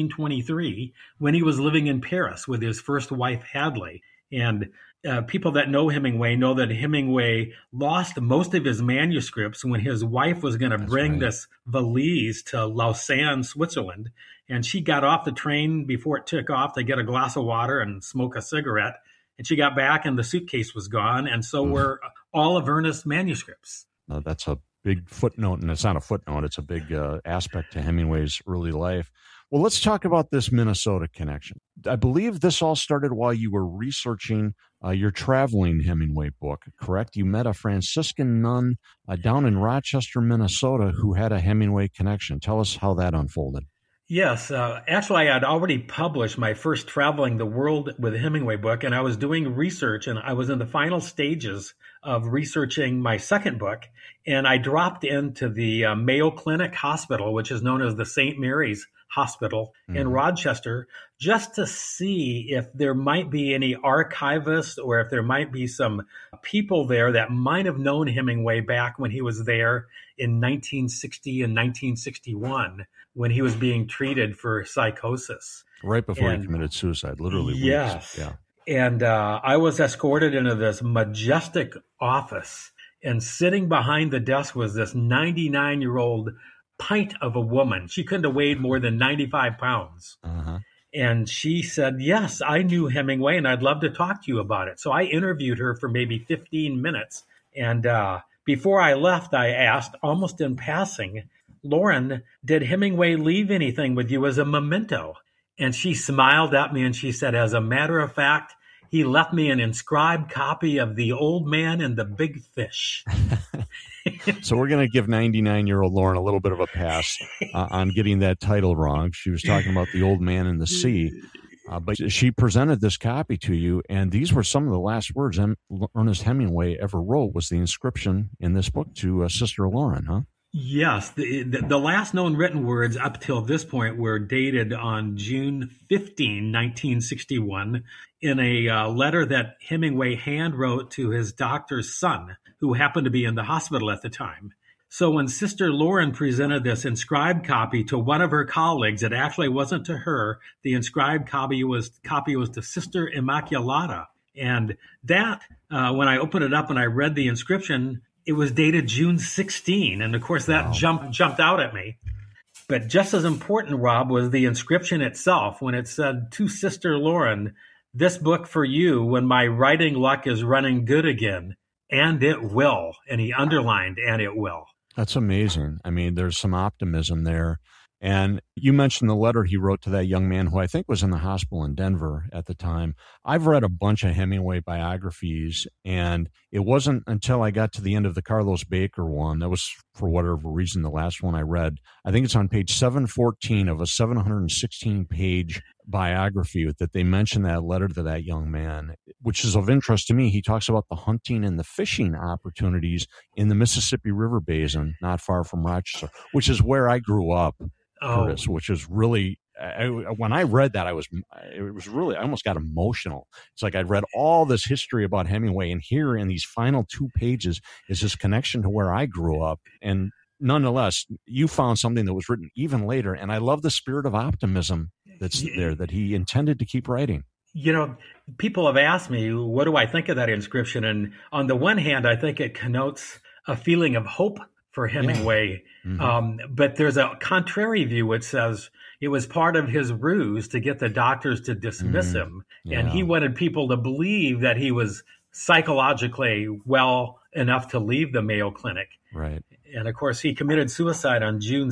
S11: 1923 when he was living in Paris with his first wife, Hadley. And people that know Hemingway know that Hemingway lost most of his manuscripts when his wife was going to bring this valise to Lausanne, Switzerland. And she got off the train before it took off to get a glass of water and smoke a cigarette. And she got back and the suitcase was gone. And so were all of Ernest's manuscripts.
S1: That's a big footnote, and it's not a footnote. It's a big aspect to Hemingway's early life. Well, let's talk about this Minnesota connection. I believe this all started while you were researching your traveling Hemingway book, correct? You met a Franciscan nun down in Rochester, Minnesota, who had a Hemingway connection. Tell us how that unfolded.
S11: Yes. Actually, I had already published my first Traveling the World with Hemingway book, and I was doing research, and I was in the final stages of researching my second book, and I dropped into the Mayo Clinic Hospital, which is known as the St. Mary's Hospital in Rochester, just to see if there might be any archivists or if there might be some people there that might have known Hemingway back when he was there in 1960 and 1961 when he was being treated for psychosis.
S1: Right before he committed suicide, literally.
S11: Yes.
S1: Weeks. Yeah.
S11: And I was escorted into this majestic office, and sitting behind the desk was this 99-year-old pint of a woman. She couldn't have weighed more than 95 pounds. And she said, yes, I knew Hemingway and I'd love to talk to you about it. So I interviewed her for maybe 15 minutes. And before I left, I asked, almost in passing, Lauren, did Hemingway leave anything with you as a memento? And she smiled at me and she said, as a matter of fact, he left me an inscribed copy of The Old Man and the Big Fish.
S1: So we're going to give 99-year-old Lauren a little bit of a pass on getting that title wrong. She was talking about The Old Man and the Sea. But she presented this copy to you, and these were some of the last words Ernest Hemingway ever wrote, was the inscription in this book to Sister Lauren, huh?
S11: Yes. The last known written words up till this point were dated on June 15, 1961, in a letter that Hemingway hand wrote to his doctor's son, who happened to be in the hospital at the time. So when Sister Lauren presented this inscribed copy to one of her colleagues, it actually wasn't to her. The inscribed copy was to Sister Immaculata. And that, when I opened it up and I read the inscription, it was dated June 16. And of course, that jumped out at me. But just as important, Rob, was the inscription itself when it said, to Sister Lauren, this book for you when my writing luck is running good again. And it will. And he underlined, and it will.
S1: That's amazing. I mean, there's some optimism there. And you mentioned the letter he wrote to that young man who I think was in the hospital in Denver at the time. I've read a bunch of Hemingway biographies, and it wasn't until I got to the end of the Carlos Baker one, that was for whatever reason the last one I read. I think it's on page 714 of a 716-page biography that they mention that letter to that young man, which is of interest to me. He talks about the hunting and the fishing opportunities in the Mississippi River Basin, not far from Rochester, which is where I grew up. Curtis, which is really, when I read that, I almost got emotional. It's like I'd read all this history about Hemingway, and here in these final 2 pages is this connection to where I grew up. And nonetheless, you found something that was written even later, and I love the spirit of optimism that's there, that he intended to keep writing.
S11: You know, people have asked me, what do I think of that inscription? And on the one hand, I think it connotes a feeling of hope for Hemingway. But there's a contrary view which says it was part of his ruse to get the doctors to dismiss him. And he wanted people to believe that he was psychologically well enough to leave the Mayo Clinic.
S1: Right.
S11: And of course, he committed suicide on July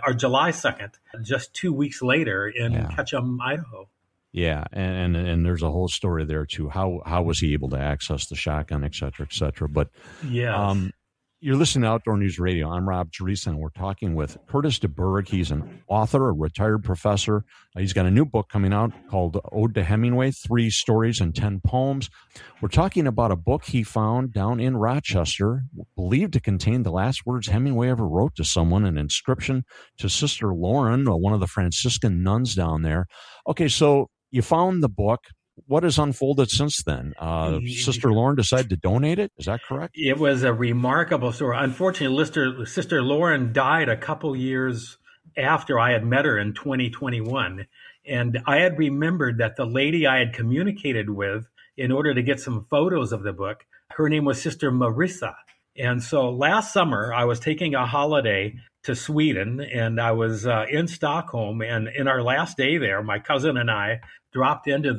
S11: 2nd, just 2 weeks later in Ketchum, Idaho.
S1: Yeah, and there's a whole story there too. How was he able to access the shotgun, et cetera, et cetera? But You're listening to Outdoor News Radio. I'm Rob Teresa, and we're talking with Curtis DeBurg. He's an author, a retired professor. He's got a new book coming out called Ode to Hemingway, 3 Stories and 10 Poems. We're talking about a book he found down in Rochester, believed to contain the last words Hemingway ever wrote to someone, an inscription to Sister Lauren, one of the Franciscan nuns down there. Okay, so you found the book. What has unfolded since then? Sister Lauren decided to donate it. Is that correct?
S11: It was a remarkable story. Unfortunately, Sister Lauren died a couple years after I had met her in 2021. And I had remembered that the lady I had communicated with in order to get some photos of the book, her name was Sister Marissa. And so last summer, I was taking a holiday to Sweden, and I was in Stockholm. And in our last day there, my cousin and I dropped into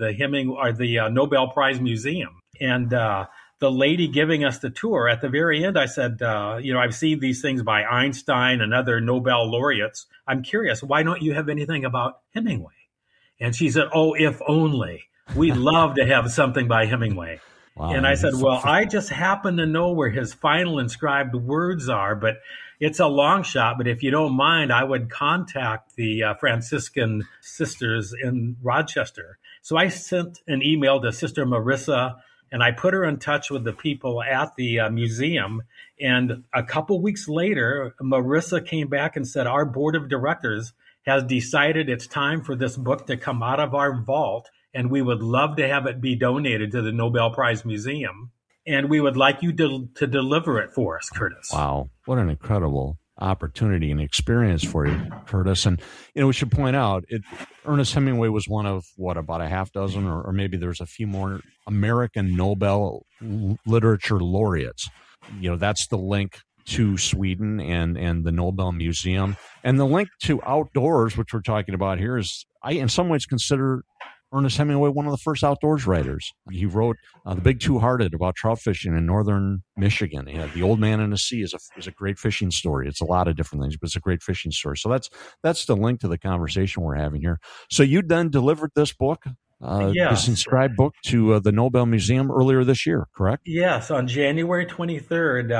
S11: the Nobel Prize Museum. And the lady giving us the tour, at the very end, I said, I've seen these things by Einstein and other Nobel laureates. I'm curious, why don't you have anything about Hemingway? And she said, oh, if only. We'd love to have something by Hemingway. Wow. And I said, well, I just happen to know where his final inscribed words are, but it's a long shot. But if you don't mind, I would contact the Franciscan sisters in Rochester. So I sent an email to Sister Marissa, and I put her in touch with the people at the museum. And a couple weeks later, Marissa came back and said, our board of directors has decided it's time for this book to come out of our vault, and we would love to have it be donated to the Nobel Prize Museum. And we would like you to deliver it for us, Curtis.
S1: Wow. What an incredible opportunity and experience for you, Curtis. And, we should point out, Ernest Hemingway was one of, about a half dozen, or maybe there's a few more American Nobel literature laureates. That's the link to Sweden and the Nobel Museum. And the link to outdoors, which we're talking about here, is I in some ways consider Ernest Hemingway one of the first outdoors writers. He wrote The Big Two-Hearted about trout fishing in northern Michigan. The Old Man and the Sea is a great fishing story. It's a lot of different things, but it's a great fishing story. So that's the link to the conversation we're having here. So you then delivered this book, this inscribed book, to the Nobel Museum earlier this year, correct?
S11: Yes, on January 23rd,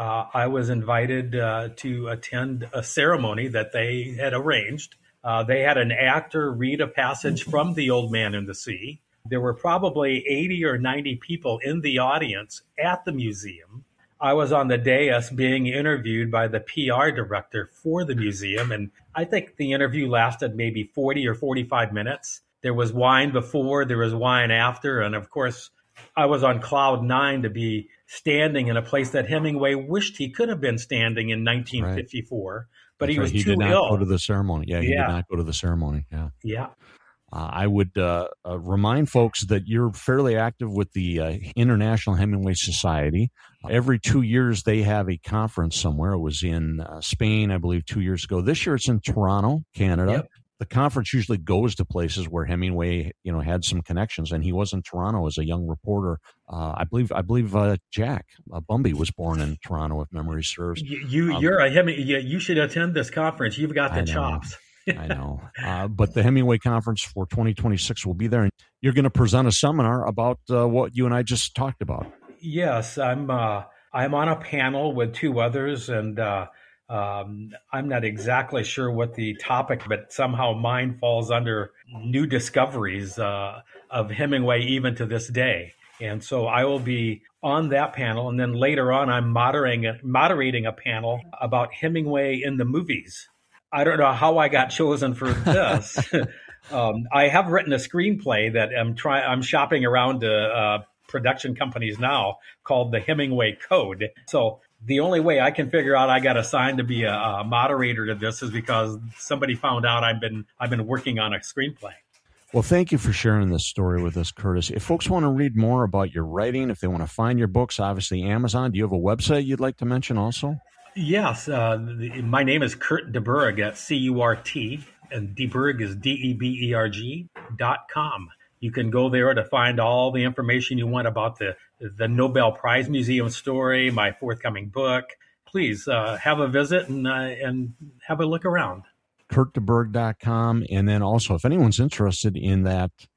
S11: I was invited to attend a ceremony that they had arranged. They had an actor read a passage from The Old Man and the Sea. There were probably 80 or 90 people in the audience at the museum. I was on the dais being interviewed by the PR director for the museum, and I think the interview lasted maybe 40 or 45 minutes. There was wine before, there was wine after, and of course, I was on cloud 9 to be standing in a place that Hemingway wished he could have been standing in 1954. Right. But he was too ill. He did not
S1: go to the ceremony. Yeah, he did not go to the ceremony.
S11: Yeah.
S1: I would remind folks that you're fairly active with the International Hemingway Society. Every 2 years, they have a conference somewhere. It was in Spain, I believe, 2 years ago. This year, it's in Toronto, Canada. Yep. The conference usually goes to places where Hemingway, had some connections, and he was in Toronto as a young reporter. I believe Jack Bumby was born in Toronto, if memory serves.
S11: You're a Hemingway. You should attend this conference. You've got the chops.
S1: I know. But the Hemingway Conference for 2026 will be there, and you're going to present a seminar about what you and I just talked about.
S11: Yes, I'm on a panel with 2 others, and I'm not exactly sure what the topic, but somehow mine falls under new discoveries of Hemingway even to this day. And so I will be on that panel. And then later on, I'm moderating a panel about Hemingway in the movies. I don't know how I got chosen for this. I have written a screenplay that I'm shopping around to production companies now called The Hemingway Code. So the only way I can figure out I got assigned to be a moderator to this is because somebody found out I've been working on a screenplay.
S1: Well, thank you for sharing this story with us, Curtis. If folks want to read more about your writing, if they want to find your books, obviously Amazon. Do you have a website you'd like to mention also?
S11: Yes. My name is Kurt DeBurg at CURT, and DeBurg is DEBERG.com. You can go there to find all the information you want about the Nobel Prize Museum story, my forthcoming book. Please have a visit and have a look around.
S1: KurtDeBurg.com. And then also, if anyone's interested in that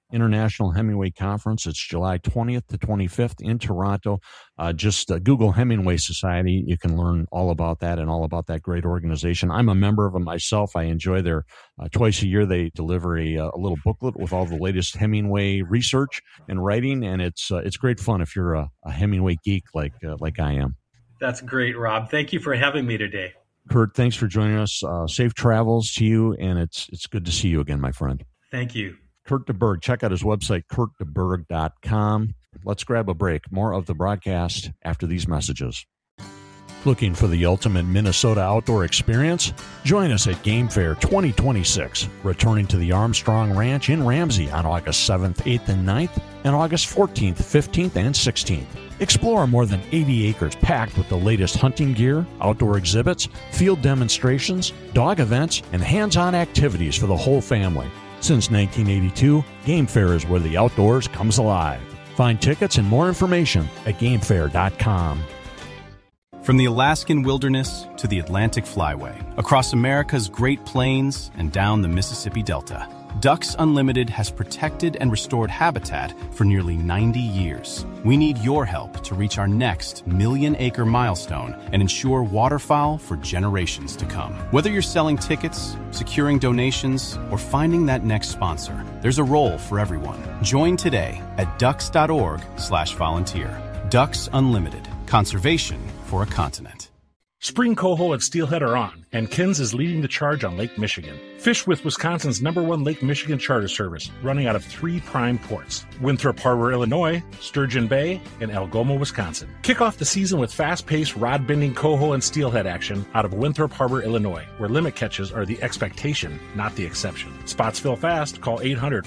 S1: International Hemingway Conference. It's July 20th to 25th in Toronto. Just Google Hemingway Society. You can learn all about that and all about that great organization. I'm a member of them myself. I enjoy their twice a year. They deliver a little booklet with all the latest Hemingway research and writing, and it's great fun if you're a Hemingway geek like I am.
S11: That's great, Rob. Thank you for having me today.
S1: Kurt, thanks for joining us. Safe travels to you, and it's good to see you again, my friend.
S11: Thank you.
S1: Kurt DeBerg. Check out his website, kurtdeberg.com. Let's grab a break. More of the broadcast after these messages. Looking for the ultimate Minnesota outdoor experience? Join us at Game Fair 2026, returning to the Armstrong Ranch in Ramsey on August 7th, 8th, and 9th, and August 14th, 15th, and 16th. Explore more than 80 acres packed with the latest hunting gear, outdoor exhibits, field demonstrations, dog events, and hands-on activities for the whole family. Since 1982, Game Fair is where the outdoors comes alive. Find tickets and more information at gamefair.com.
S8: From the Alaskan wilderness to the Atlantic Flyway, across America's Great Plains and down the Mississippi Delta, Ducks Unlimited has protected and restored habitat for nearly 90 years. We need your help to reach our next million-acre milestone and ensure waterfowl for generations to come. Whether you're selling tickets, securing donations, or finding that next sponsor, there's a role for everyone. Join today at ducks.org/volunteer. Ducks Unlimited. Conservation for a continent.
S5: Spring coho and steelhead are on, and Kins is leading the charge on Lake Michigan. Fish with Wisconsin's #1 Lake Michigan charter service, running out of 3 prime ports: Winthrop Harbor, Illinois, Sturgeon Bay, and Algoma, Wisconsin. Kick off the season with fast-paced rod-bending coho and steelhead action out of Winthrop Harbor, Illinois, where limit catches are the expectation, not the exception. Spots fill fast. Call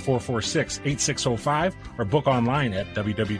S5: 800-446-8605 or book online at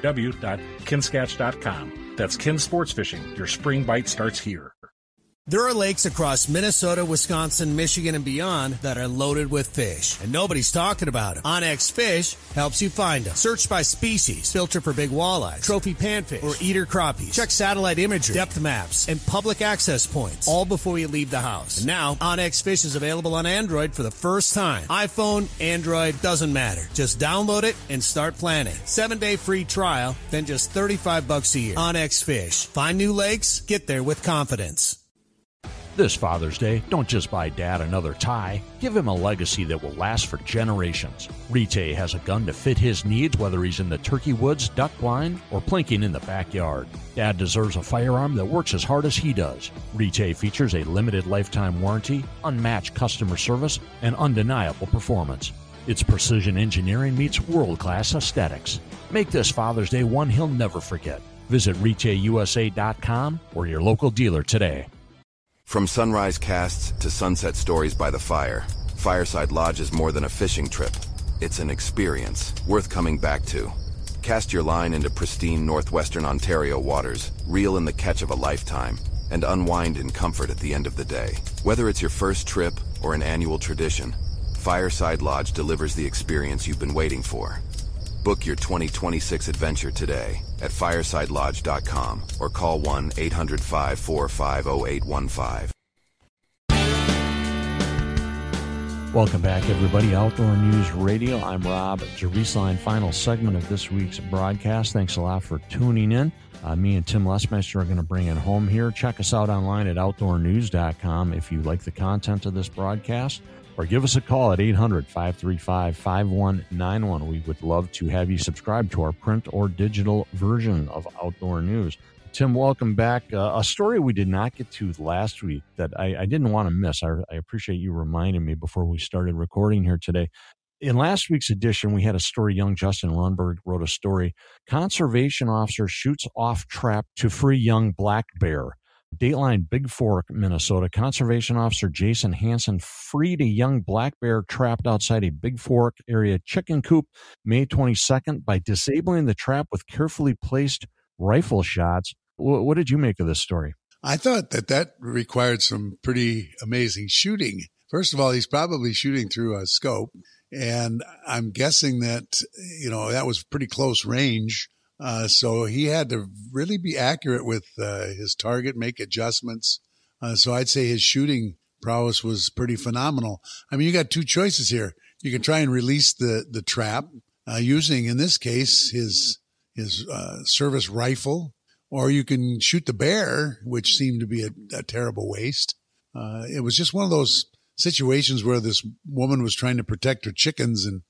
S5: www.kinskatch.com. That's Kin Sports Fishing. Your spring bite starts here.
S3: There are lakes across Minnesota, Wisconsin, Michigan, and beyond that are loaded with fish, and nobody's talking about them. OnX Fish helps you find them. Search by species, filter for big walleyes, trophy panfish, or eater crappies. Check satellite imagery, depth maps, and public access points, all before you leave the house. And now, OnX Fish is available on Android for the first time. iPhone, Android, doesn't matter. Just download it and start planning. 7-day free trial, then just $35 a year. OnX Fish. Find new lakes, get there with confidence.
S1: This Father's Day, don't just buy Dad another tie. Give him a legacy that will last for generations. Rite has a gun to fit his needs, whether he's in the turkey woods, duck blind, or plinking in the backyard. Dad deserves a firearm that works as hard as he does. Rite features a limited lifetime warranty, unmatched customer service, and undeniable performance. Its precision engineering meets world-class aesthetics. Make this Father's Day one he'll never forget. Visit RiteUSA.com or your local dealer today.
S4: From sunrise casts to sunset stories by the fire, Fireside Lodge is more than a fishing trip. It's an experience worth coming back to. Cast your line into pristine northwestern Ontario waters, reel in the catch of a lifetime, and unwind in comfort at the end of the day. Whether it's your first trip or an annual tradition, Fireside Lodge delivers the experience you've been waiting for. Book your 2026 adventure today at firesidelodge.com or call 1-800-545-0815.
S1: Welcome back, everybody. Outdoor News Radio. I'm Rob Jerusalem. Final segment of this week's broadcast. Thanks a lot for tuning in. Me and Tim Lesmeister are going to bring it home here. Check us out online at outdoornews.com if you like the content of this broadcast. Or give us a call at 800-535-5191. We would love to have you subscribe to our print or digital version of Outdoor News. Tim, welcome back. A story we did not get to last week that I didn't want to miss. I appreciate you reminding me before we started recording here today. In last week's edition, we had a story. Young Justin Rundberg wrote a story. Conservation officer shoots off trap to free young black bear. Dateline Big Fork, Minnesota. Conservation Officer Jason Hansen freed a young black bear trapped outside a Big Fork area chicken coop May 22nd by disabling the trap with carefully placed rifle shots. What did you make of this story?
S2: I thought that required some pretty amazing shooting. First of all, he's probably shooting through a scope, and I'm guessing that, that was pretty close range. So he had to really be accurate with his target, make adjustments. So I'd say his shooting prowess was pretty phenomenal. I mean, you got two choices here. You can try and release the trap using, in this case, his service rifle, or you can shoot the bear, which seemed to be a terrible waste. It was just one of those situations where this woman was trying to protect her chickens and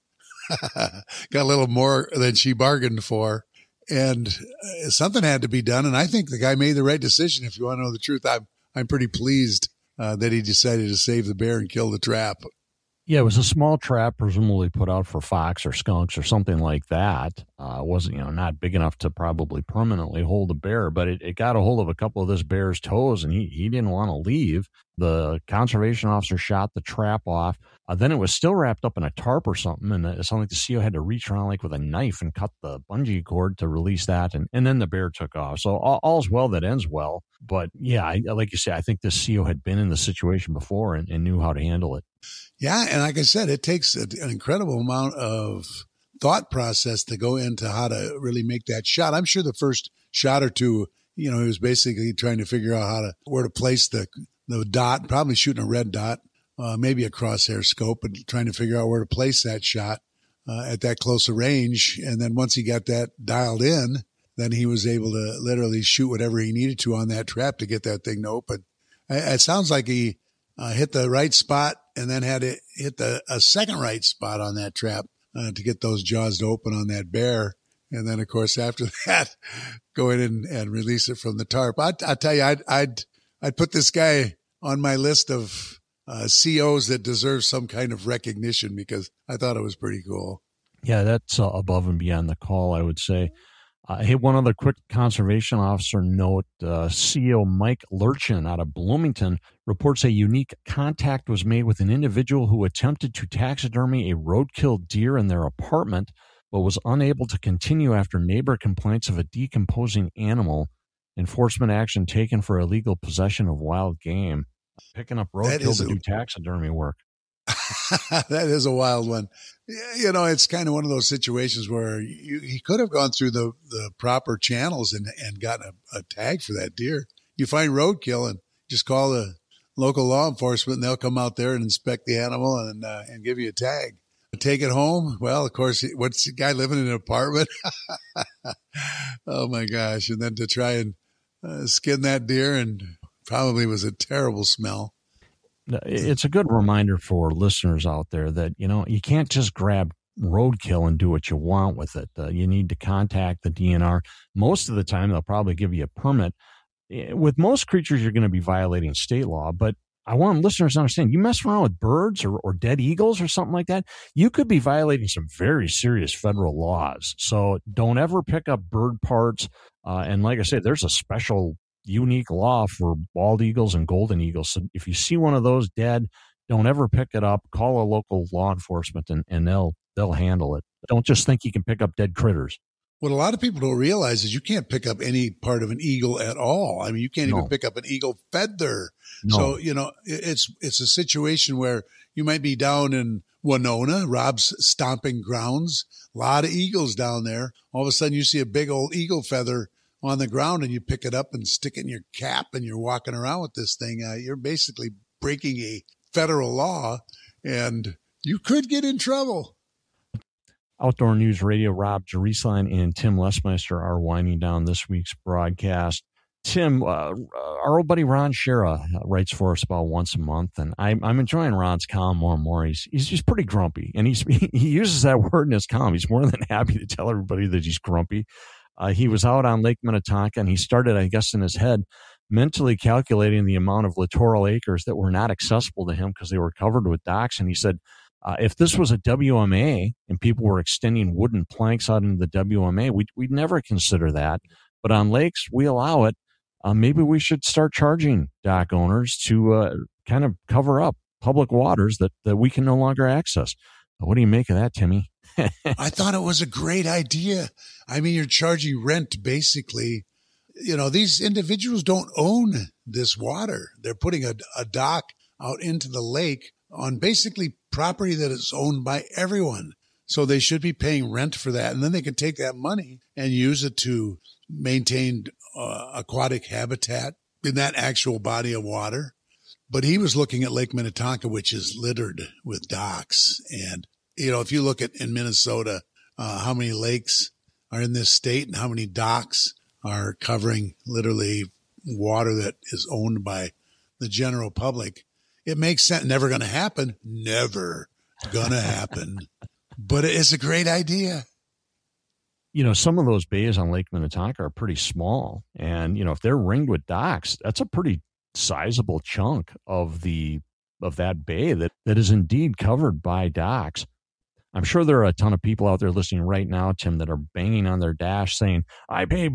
S2: got a little more than she bargained for. And something had to be done. And I think the guy made the right decision. If you want to know the truth, I'm pretty pleased that he decided to save the bear and kill the trap.
S1: Yeah, it was a small trap, presumably put out for fox or skunks or something like that. It wasn't, not big enough to probably permanently hold a bear, but it got a hold of a couple of this bear's toes, and he didn't want to leave. The conservation officer shot the trap off. Then it was still wrapped up in a tarp or something, and it sounded like the CO had to reach around like with a knife and cut the bungee cord to release that, and then the bear took off. So all's well that ends well. But yeah, like you say, I think this CO had been in the situation before and knew how to handle it.
S2: Yeah, and like I said, it takes an incredible amount of thought process to go into how to really make that shot. I'm sure the first shot or two, he was basically trying to figure out where to place the dot, probably shooting a red dot, maybe a crosshair scope, but trying to figure out where to place that shot at that closer range. And then once he got that dialed in, then he was able to literally shoot whatever he needed to on that trap to get that thing to open. It sounds like he hit the right spot and then had to hit a second right spot on that trap to get those jaws to open on that bear. And then, of course, after that, go in and release it from the tarp. I tell you, I'd put this guy on my list of COs that deserve some kind of recognition because I thought it was pretty cool.
S1: Yeah, that's above and beyond the call, I would say. Hey, one other quick conservation officer note. CO Mike Lurchin out of Bloomington reports a unique contact was made with an individual who attempted to taxidermy a roadkill deer in their apartment, but was unable to continue after neighbor complaints of a decomposing animal. Enforcement action taken for illegal possession of wild game. Picking up roadkill to do taxidermy work.
S2: That is a wild one. It's kind of one of those situations where he could have gone through the proper channels and gotten a tag for that deer. You find roadkill and just call the local law enforcement and they'll come out there and inspect the animal and give you a tag. Take it home. Well, of course, what's the guy living in an apartment? Oh my gosh. And then to try and skin that deer, and probably was a terrible smell.
S1: It's a good reminder for listeners out there that, you can't just grab roadkill and do what you want with it. You need to contact the DNR. Most of the time, they'll probably give you a permit. With most creatures, you're going to be violating state law, but I want listeners to understand, you mess around with birds or dead eagles or something like that, you could be violating some very serious federal laws. So don't ever pick up bird parts. And like I said, there's a special unique law for bald eagles and golden eagles. So if you see one of those dead, don't ever pick it up. Call a local law enforcement and they'll handle it. Don't just think you can pick up dead critters.
S2: What a lot of people don't realize is you can't pick up any part of an eagle at all. I mean, you can't even pick up an eagle feather. No. So, it's a situation where you might be down in Winona, Rob's stomping grounds, a lot of eagles down there. All of a sudden you see a big old eagle feather on the ground and you pick it up and stick it in your cap and you're walking around with this thing. You're basically breaking a federal law and you could get in trouble.
S1: Outdoor News Radio, Rob Jerusalem and Tim Lesmeister are winding down this week's broadcast. Tim, our old buddy Ron Shera writes for us about once a month, and I'm enjoying Ron's column more and more. He's pretty grumpy, and he uses that word in his column. He's more than happy to tell everybody that he's grumpy. He was out on Lake Minnetonka, and he started, I guess, in his head, mentally calculating the amount of littoral acres that were not accessible to him because they were covered with docks. And he said, if this was a WMA and people were extending wooden planks out into the WMA, we'd never consider that. But on lakes, we allow it. Maybe we should start charging dock owners to kind of cover up public waters that we can no longer access. What do you make of that, Timmy?
S2: I thought it was a great idea. I mean, you're charging rent, basically. These individuals don't own this water. They're putting a dock out into the lake on basically property that is owned by everyone. So they should be paying rent for that. And then they can take that money and use it to maintain aquatic habitat in that actual body of water. But he was looking at Lake Minnetonka, which is littered with docks. And, if you look at in Minnesota, how many lakes are in this state and how many docks are covering literally water that is owned by the general public. It makes sense. Never going to happen. Never going to happen. But it's a great idea.
S1: Some of those bays on Lake Minnetonka are pretty small. And, if they're ringed with docks, that's a pretty sizable chunk of that bay that is indeed covered by docks. I'm sure there are a ton of people out there listening right now, Tim, that are banging on their dash saying, I pay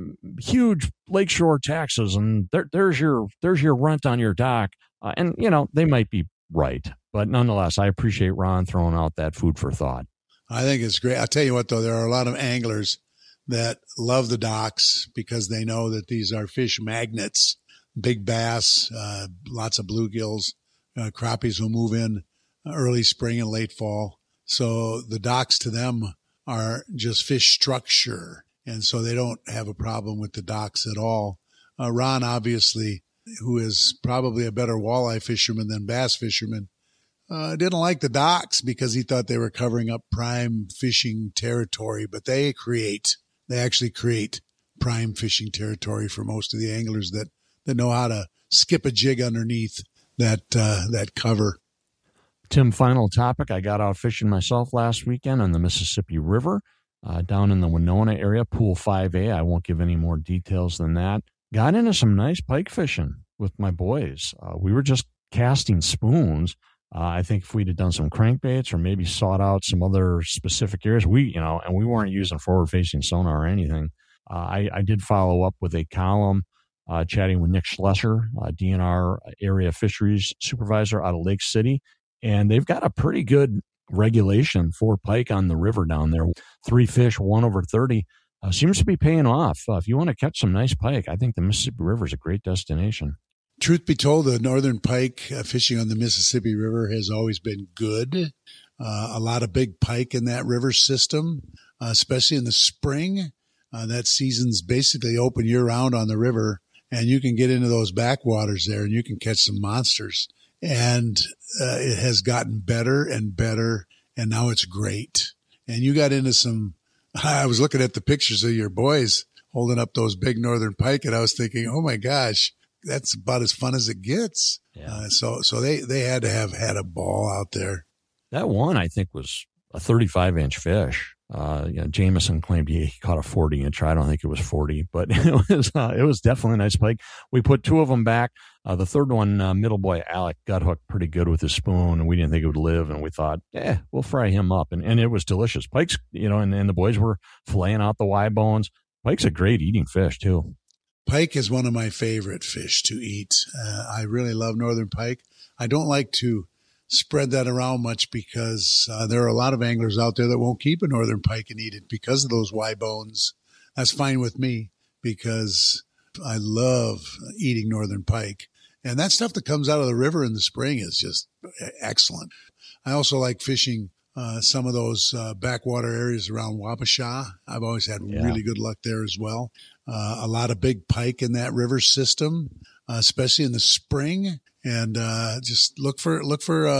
S1: huge lakeshore taxes and there's your rent on your dock. And they might be right. But nonetheless, I appreciate Ron throwing out that food for thought.
S2: I think it's great. I'll tell you what, though, there are a lot of anglers that love the docks because they know that these are fish magnets, big bass, lots of bluegills, crappies will move in early spring and late fall. So the docks to them are just fish structure. And so they don't have a problem with the docks at all. Ron, obviously, who is probably a better walleye fisherman than bass fisherman, didn't like the docks because he thought they were covering up prime fishing territory, but they actually create prime fishing territory for most of the anglers that know how to skip a jig underneath that cover.
S1: Tim, final topic. I got out fishing myself last weekend on the Mississippi River down in the Winona area, Pool 5A. I won't give any more details than that. Got into some nice pike fishing with my boys. We were just casting spoons. I think if we'd have done some crankbaits or maybe sought out some other specific areas, and we weren't using forward-facing sonar or anything. I did follow up with a column chatting with Nick Schlesser, DNR area fisheries supervisor out of Lake City. And they've got a pretty good regulation for pike on the river down there. 3 fish, 1/30. Seems to be paying off. If you want to catch some nice pike, I think the Mississippi River is a great destination.
S2: Truth be told, the northern pike fishing on the Mississippi River has always been good. A lot of big pike in that river system, especially in the spring. That season's basically open year-round on the river, and you can get into those backwaters there, and you can catch some monsters. And it has gotten better and better, and now it's great. And you got into some – I was looking at the pictures of your boys holding up those big northern pike, and I was thinking, oh, my gosh, that's about as fun as it gets. Yeah. So they had to have had a ball out there.
S1: That one, I think, was a 35-inch fish. Jameson claimed he caught a 40-inch. I don't think it was 40, but it was definitely a nice pike. We put 2 of them back. The third one, middle boy Alec, got hooked pretty good with his spoon, and we didn't think it would live, and we thought, we'll fry him up. And it was delicious. Pike's, and the boys were filleting out the Y bones. Pike's a great eating fish, too.
S2: Pike is one of my favorite fish to eat. I really love northern pike. I don't like to spread that around much because there are a lot of anglers out there that won't keep a northern pike and eat it because of those Y bones. That's fine with me because I love eating northern pike. And that stuff that comes out of the river in the spring is just excellent. I also like fishing some of those backwater areas around Wabasha. I've always had really good luck there as well. A lot of big pike in that river system, especially in the spring. And just look for a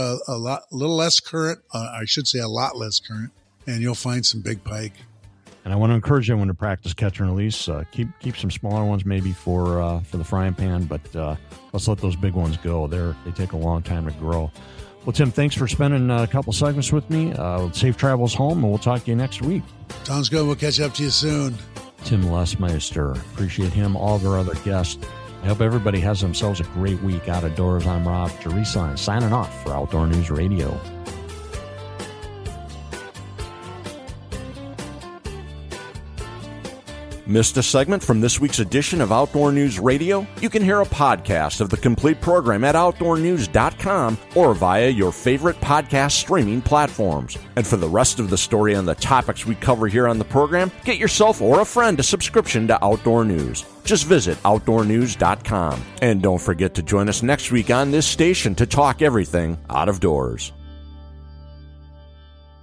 S2: little less current. I should say a lot less current, and you'll find some big pike.
S1: And I want to encourage everyone to practice catch and release. Keep some smaller ones maybe for the frying pan, but let's let those big ones go. They take a long time to grow. Well, Tim, thanks for spending a couple segments with me. Safe travels home, and we'll talk to you next week.
S2: Sounds good. We'll catch up to you soon.
S1: Tim Lesmeister. Appreciate him, all of our other guests. I hope everybody has themselves a great week out of doors. I'm Rob Teresa, signing off for Outdoor News Radio.
S12: Missed a segment from this week's edition of Outdoor News Radio? You can hear a podcast of the complete program at OutdoorNews.com or via your favorite podcast streaming platforms. And for the rest of the story on the topics we cover here on the program, get yourself or a friend a subscription to Outdoor News. Just visit OutdoorNews.com. And don't forget to join us next week on this station to talk everything out of doors.